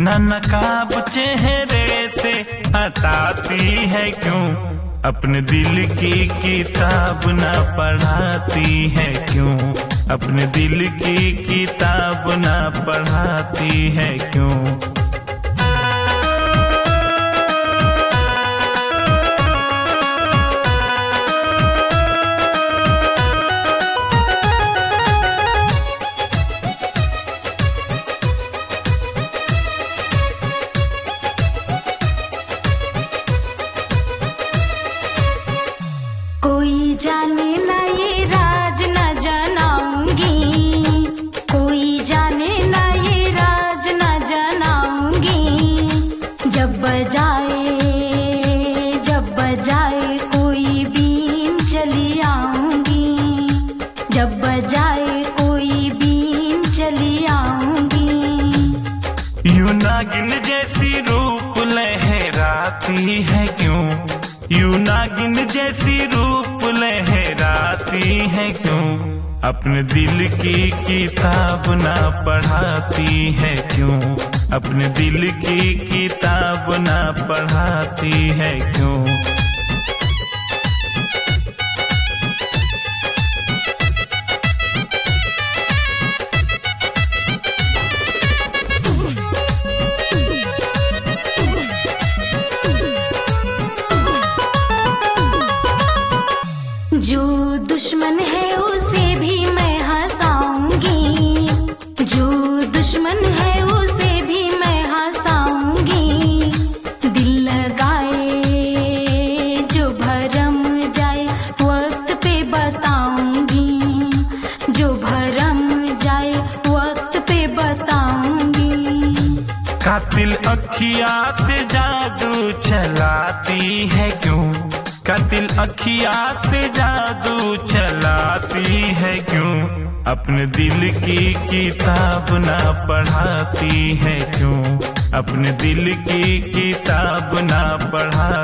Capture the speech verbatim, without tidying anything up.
न नकाब चेहरे से हटाती है क्यों, अपने दिल की किताब न पढ़ाती है क्यों, अपने दिल की किताब न पढ़ाती है क्यों। कोई जाने ना ये राज न जनाऊंगी, कोई जाने ना ये राज न जनाऊंगी। जब बजाए जब बजाए कोई बीन चली आऊंगी, जब बजाए कोई बीन चली आऊंगी। यूं नागिन जैसी रूप लहराती है क्यों, यूं नागिन जैसी रूप लहराती है क्यों, अपने दिल की किताब ना पढ़ाती है क्यों, अपने दिल की किताब ना पढ़ाती है क्यों। जो दुश्मन है उसे भी मैं हंसाऊंगी, जो दुश्मन है उसे भी मैं हंसाऊंगी। दिल लगाए जो भरम जाए वक्त पे बताऊंगी, जो भरम जाए वक्त पे बताऊंगी। कातिल अखिया से जादू चलाती है क्यों, कातिल अखिया से जादू चलाती है क्यों, अपने दिल की किताब ना पढ़ाती है क्यों, अपने दिल की किताब ना पढ़ा